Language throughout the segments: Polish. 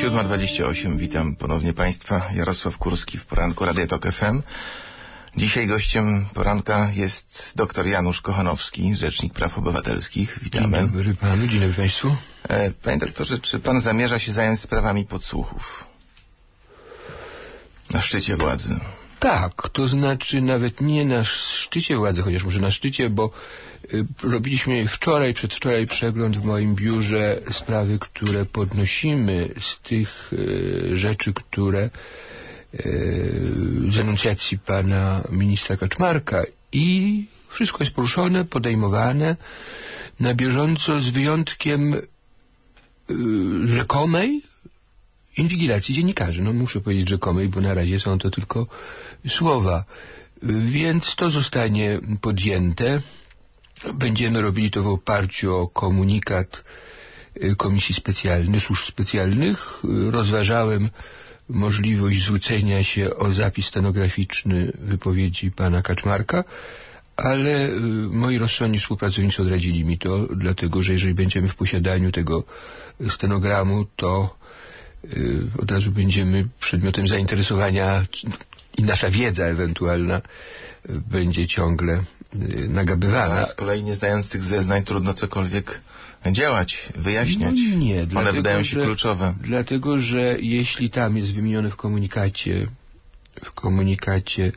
7:28. Witam ponownie Państwa. Jarosław Kurski w poranku Radia Tok FM. Dzisiaj gościem poranka jest dr Janusz Kochanowski, Rzecznik Praw Obywatelskich. Witamy. Dzień dobry panu, dzień dobry państwu. Panie doktorze, czy pan zamierza się zająć sprawami podsłuchów na szczycie władzy? Tak, to znaczy nawet nie na szczycie władzy, chociaż może na szczycie, bo robiliśmy przedwczoraj przegląd w moim biurze sprawy, które podnosimy z tych rzeczy, które z enuncjacji pana ministra Kaczmarka, i wszystko jest poruszone, podejmowane na bieżąco, z wyjątkiem rzekomej inwigilacji dziennikarzy. No muszę powiedzieć rzekomej, bo na razie są to tylko słowa. Więc to zostanie podjęte. Będziemy robili to w oparciu o komunikat Komisji Specjalnych, Służb Specjalnych. Rozważałem możliwość zwrócenia się o zapis stenograficzny wypowiedzi pana Kaczmarka, ale moi rozsądni współpracownicy odradzili mi to, dlatego że jeżeli będziemy w posiadaniu tego stenogramu, to od razu będziemy przedmiotem zainteresowania i nasza wiedza ewentualna będzie ciągle nagabywana. A z kolei nie zdając tych zeznań trudno cokolwiek działać, wyjaśniać. No nie, one wydają się kluczowe. Dlatego, że jeśli tam jest wymienione w komunikacie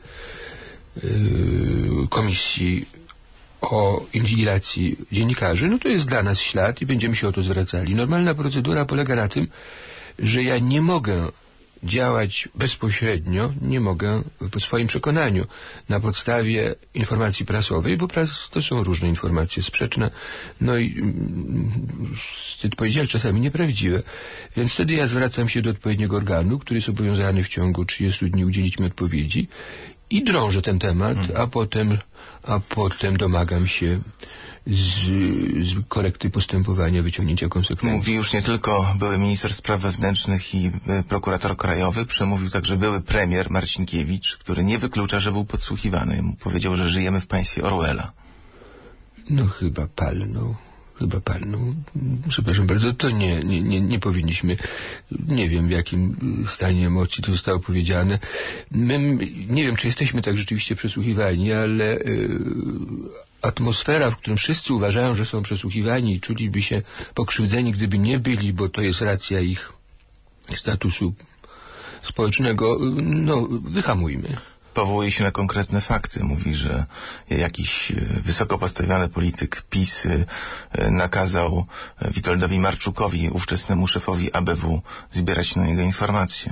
Komisji o inwigilacji dziennikarzy, no to jest dla nas ślad i będziemy się o to zwracali. Normalna procedura polega na tym, że ja nie mogę działać bezpośrednio, nie mogę w swoim przekonaniu na podstawie informacji prasowej, bo to są różne informacje sprzeczne, no i wstyd powiedzieć, czasami nieprawdziwe. Więc wtedy ja zwracam się do odpowiedniego organu, który jest obowiązany w ciągu 30 dni udzielić mi odpowiedzi i drążę ten temat, a potem domagam się z korekty postępowania, wyciągnięcia konsekwencji. Mówi już nie tylko były minister spraw wewnętrznych i prokurator krajowy, przemówił także były premier Marcinkiewicz, który nie wyklucza, że był podsłuchiwany. Powiedział, że żyjemy w państwie Orwella. No chyba palnął. Przepraszam bardzo, to nie powinniśmy. Nie wiem, w jakim stanie emocji to zostało powiedziane. Nie wiem, czy jesteśmy tak rzeczywiście przesłuchiwani, ale atmosfera, w którym wszyscy uważają, że są przesłuchiwani i czuliby się pokrzywdzeni, gdyby nie byli, bo to jest racja ich statusu społecznego, no wyhamujmy. Powołuje się na konkretne fakty. Mówi, że jakiś wysoko postawiony polityk PiS nakazał Witoldowi Marczukowi, ówczesnemu szefowi ABW, zbierać na niego informacje.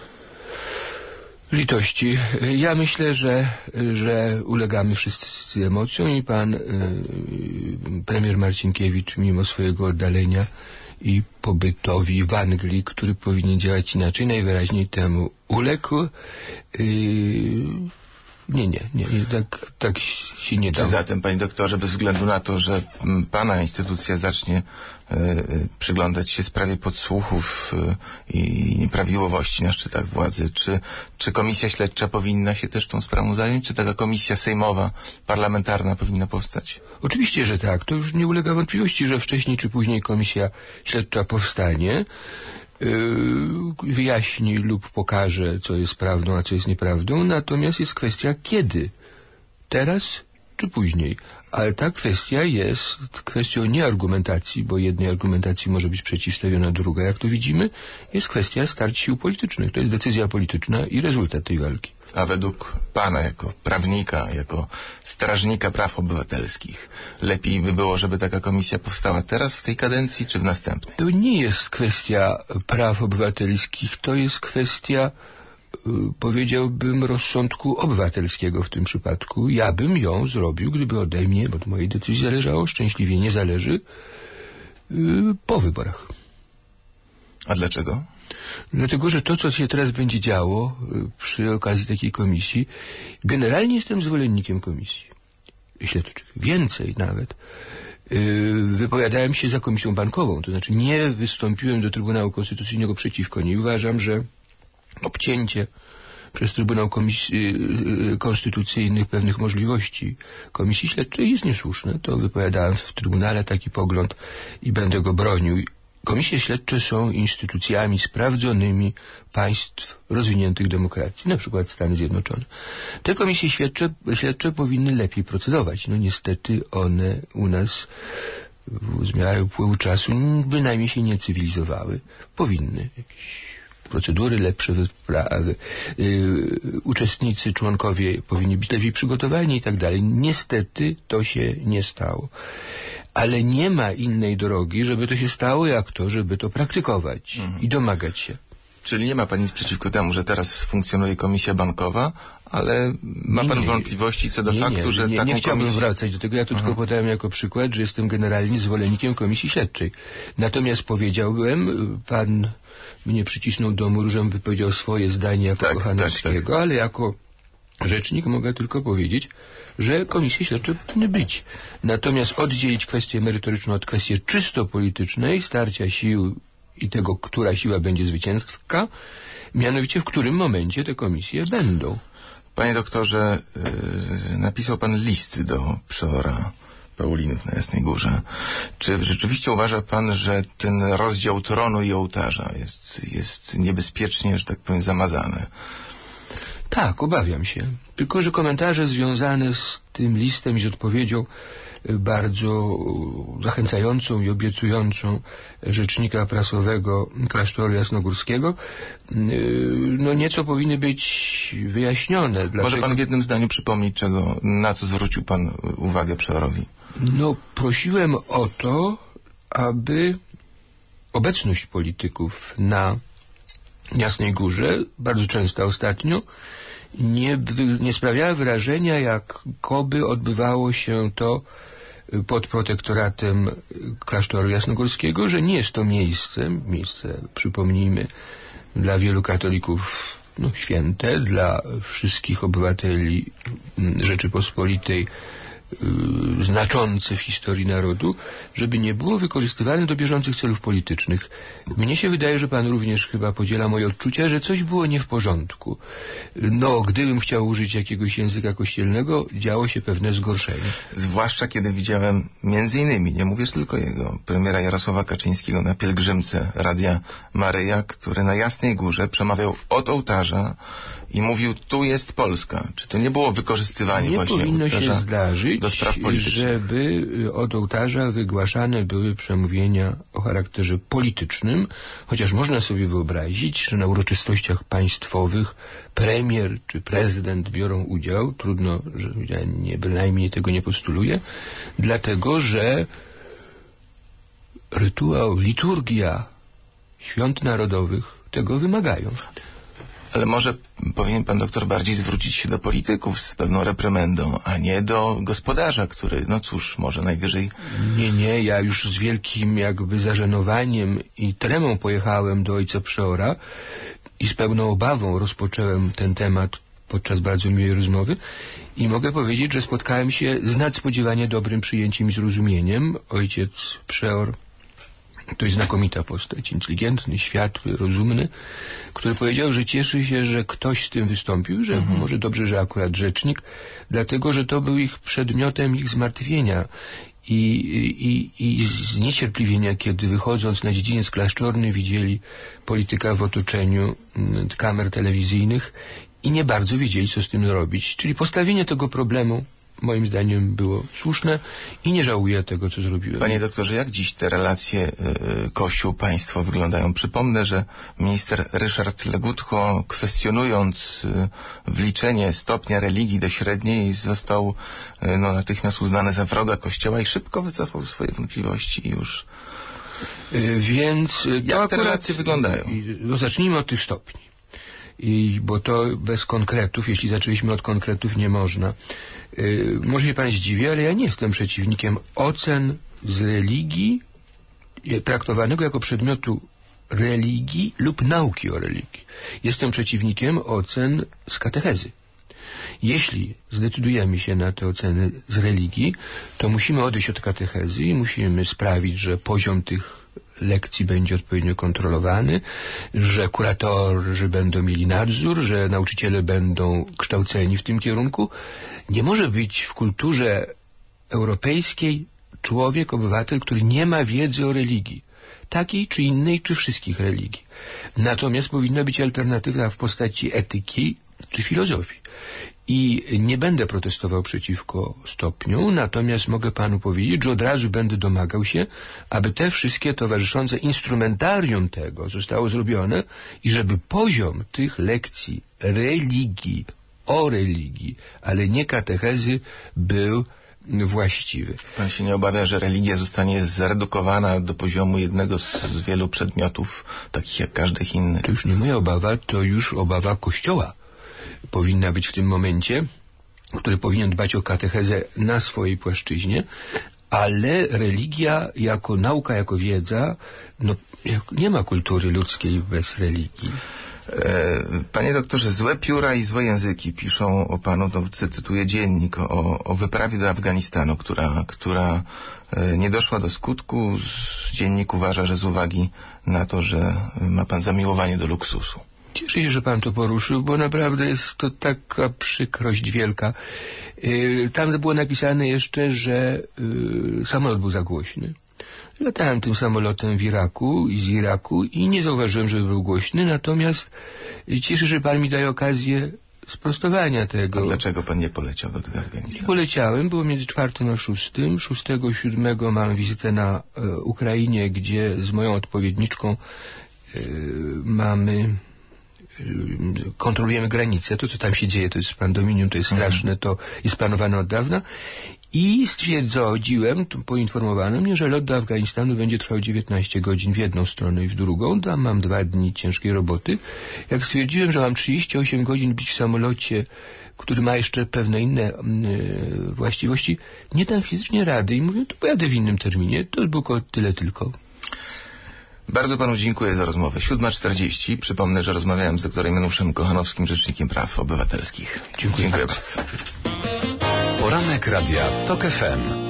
Litości. Ja myślę, że ulegamy wszyscy emocjom i pan premier Marcinkiewicz, mimo swojego oddalenia i pobytowi w Anglii, który powinien działać inaczej, najwyraźniej temu uległ. Tak się nie da. Czy zatem, panie doktorze, bez względu na to, że pana instytucja zacznie przyglądać się sprawie podsłuchów i nieprawidłowości na szczytach władzy, czy komisja śledcza powinna się też tą sprawą zająć? Czy taka komisja sejmowa, parlamentarna powinna powstać? Oczywiście, że tak. To już nie ulega wątpliwości, że wcześniej czy później komisja śledcza powstanie, wyjaśni lub pokaże, co jest prawdą, a co jest nieprawdą. Natomiast jest kwestia kiedy? Teraz czy później? Ale ta kwestia jest kwestią nie argumentacji, bo jednej argumentacji może być przeciwstawiona druga, jak to widzimy. Jest kwestia starć sił politycznych. To jest decyzja polityczna i rezultat tej walki. A według pana, jako prawnika, jako strażnika praw obywatelskich, lepiej by było, żeby taka komisja powstała teraz, w tej kadencji, czy w następnej? To nie jest kwestia praw obywatelskich, to jest kwestia, powiedziałbym, rozsądku obywatelskiego w tym przypadku. Ja bym ją zrobił, gdyby ode mnie, bo to mojej decyzji zależało, szczęśliwie nie zależy, po wyborach. A dlaczego? Dlatego, że to, co się teraz będzie działo przy okazji takiej komisji, generalnie jestem zwolennikiem komisji śledczych. Więcej nawet. Wypowiadałem się za komisją bankową, to znaczy nie wystąpiłem do Trybunału Konstytucyjnego przeciwko niej. Uważam, że obcięcie przez Trybunał Konstytucyjnych pewnych możliwości Komisji Śledczej jest niesłuszne. To wypowiadałem w Trybunale taki pogląd i będę go bronił Komisje śledcze są instytucjami sprawdzonymi państw rozwiniętych demokracji, na przykład Stany Zjednoczone. Te komisje śledcze powinny lepiej procedować. No niestety one u nas z miarą upływu czasu bynajmniej się nie cywilizowały. Powinny. Jakieś procedury lepsze, uczestnicy, członkowie powinni być lepiej przygotowani i tak dalej. Niestety to się nie stało. Ale nie ma innej drogi, żeby to się stało, jak to, żeby to praktykować i domagać się. Czyli nie ma pan nic przeciwko temu, że teraz funkcjonuje komisja bankowa, ale ma pan wątpliwości co do faktu, że taką nie chciałbym komisję... wracać do tego. Ja to tylko podałem jako przykład, że jestem generalnie zwolennikiem komisji śledczej. Natomiast powiedziałbym, pan mnie przycisnął do muru, żebym wypowiedział swoje zdanie jako Kochanowskiego, ale jako rzecznik mogę tylko powiedzieć, że komisje śledcze powinny być. Natomiast oddzielić kwestię merytoryczną od kwestii czysto politycznej, starcia sił i tego, która siła będzie zwycięska, mianowicie w którym momencie te komisje będą. Panie doktorze, napisał pan list do przeora Paulinów na Jasnej Górze. Czy rzeczywiście uważa pan, że ten rozdział tronu i ołtarza jest niebezpiecznie, że tak powiem, zamazany? Tak, obawiam się. Tylko że komentarze związane z tym listem i z odpowiedzią bardzo zachęcającą i obiecującą rzecznika prasowego klasztoru jasnogórskiego, no nieco powinny być wyjaśnione. Może pan w jednym zdaniu przypomnieć, na co zwrócił pan uwagę przeorowi? No, prosiłem o to, aby obecność polityków na Jasnej Górze, bardzo często ostatnio, nie sprawiała wrażenia, jakoby odbywało się to pod protektoratem klasztoru jasnogórskiego, że nie jest to miejsce, przypomnijmy, dla wielu katolików święte, dla wszystkich obywateli Rzeczypospolitej znaczące w historii narodu, żeby nie było wykorzystywane do bieżących celów politycznych. Mnie się wydaje, że pan również chyba podziela moje odczucia, że coś było nie w porządku. No, gdybym chciał użyć jakiegoś języka kościelnego, działo się pewne zgorszenie. Zwłaszcza kiedy widziałem między innymi, nie mówię tylko jego, premiera Jarosława Kaczyńskiego na pielgrzymce Radia Maryja, który na Jasnej Górze przemawiał od ołtarza i mówił, tu jest Polska. Czy to nie było wykorzystywanie właśnie ołtarza? Nie powinno się zdarzyć, do spraw politycznych, żeby od ołtarza wygłaszane były przemówienia o charakterze politycznym, chociaż można sobie wyobrazić, że na uroczystościach państwowych premier czy prezydent biorą udział. Trudno, że ja bynajmniej tego nie postuluję, dlatego że rytuał, liturgia świąt narodowych tego wymagają. Ale może powinien pan doktor bardziej zwrócić się do polityków z pewną reprymendą, a nie do gospodarza, który, no cóż, może najwyżej... Nie, ja już z wielkim jakby zażenowaniem i tremą pojechałem do ojca przeora i z pełną obawą rozpocząłem ten temat podczas bardzo miłej rozmowy i mogę powiedzieć, że spotkałem się z nadspodziewanie dobrym przyjęciem i zrozumieniem. Ojciec przeor to jest znakomita postać, inteligentny, światły, rozumny, który powiedział, że cieszy się, że ktoś z tym wystąpił, że może dobrze, że akurat rzecznik, dlatego, że to był przedmiotem ich zmartwienia i zniecierpliwienia, kiedy wychodząc na dziedziniec klasztorny widzieli polityka w otoczeniu kamer telewizyjnych i nie bardzo wiedzieli, co z tym robić. Czyli postawienie tego problemu moim zdaniem było słuszne i nie żałuję tego, co zrobiłem. Panie doktorze, jak dziś te relacje Kościół-państwo wyglądają? Przypomnę, że minister Ryszard Legutko, kwestionując wliczenie stopnia religii do średniej, został natychmiast uznany za wroga Kościoła i szybko wycofał swoje wątpliwości już. Więc jak te relacje wyglądają? Zacznijmy od tych stopni. Bo to bez konkretów, jeśli zaczęliśmy od konkretów, nie można. Może się pan zdziwi, ale ja nie jestem przeciwnikiem ocen z religii traktowanego jako przedmiotu religii lub nauki o religii. Jestem przeciwnikiem ocen z katechezy. Jeśli zdecydujemy się na te oceny z religii, to musimy odejść od katechezy i musimy sprawić, że poziom tych lekcji będzie odpowiednio kontrolowany, że kuratorzy będą mieli nadzór, że nauczyciele będą kształceni w tym kierunku. Nie może być w kulturze europejskiej człowiek, obywatel, który nie ma wiedzy o religii. takiej czy innej, czy wszystkich religii. Natomiast powinna być alternatywa w postaci etyki czy filozofii. I nie będę protestował przeciwko stopniu, natomiast mogę panu powiedzieć, że od razu będę domagał się, aby te wszystkie towarzyszące instrumentarium tego zostało zrobione i żeby poziom tych lekcji religii, o religii, ale nie katechezy, był właściwy. Pan się nie obawia, że religia zostanie zredukowana do poziomu jednego z wielu przedmiotów, takich jak każdych innych? To już nie moja obawa, to już obawa Kościoła powinna być w tym momencie, który powinien dbać o katechezę na swojej płaszczyźnie, ale religia jako nauka, jako wiedza, no nie ma kultury ludzkiej bez religii. Panie doktorze, złe pióra i złe języki piszą o panu, to cytuję dziennik, o wyprawie do Afganistanu, która nie doszła do skutku. Dziennik uważa, że z uwagi na to, że ma pan zamiłowanie do luksusu. Cieszę się, że pan to poruszył, bo naprawdę jest to taka przykrość wielka. Tam było napisane jeszcze, że samolot był za głośny. Latałem tym samolotem w Iraku i z Iraku i nie zauważyłem, żeby był głośny, natomiast cieszę się, że pan mi daje okazję sprostowania tego. A dlaczego pan nie poleciał do tego Afganistanu? Nie poleciałem, było między 4 a 6. 6 i 7 mam wizytę na Ukrainie, gdzie z moją odpowiedniczką kontrolujemy granicę. To, co tam się dzieje, to jest pandominium, to jest straszne, to jest planowane od dawna. I stwierdziłem, poinformowano mnie, że lot do Afganistanu będzie trwał 19 godzin w jedną stronę i w drugą. Tam mam 2 dni ciężkiej roboty. Jak stwierdziłem, że mam 38 godzin być w samolocie, który ma jeszcze pewne inne właściwości, nie dam fizycznie rady i mówię, to pojadę w innym terminie. To było tyle tylko. Bardzo panu dziękuję za rozmowę. 7:40. Przypomnę, że rozmawiałem z doktorem Januszem Kochanowskim, Rzecznikiem Praw Obywatelskich. Dziękuję bardzo. Poranek Radia TOK FM.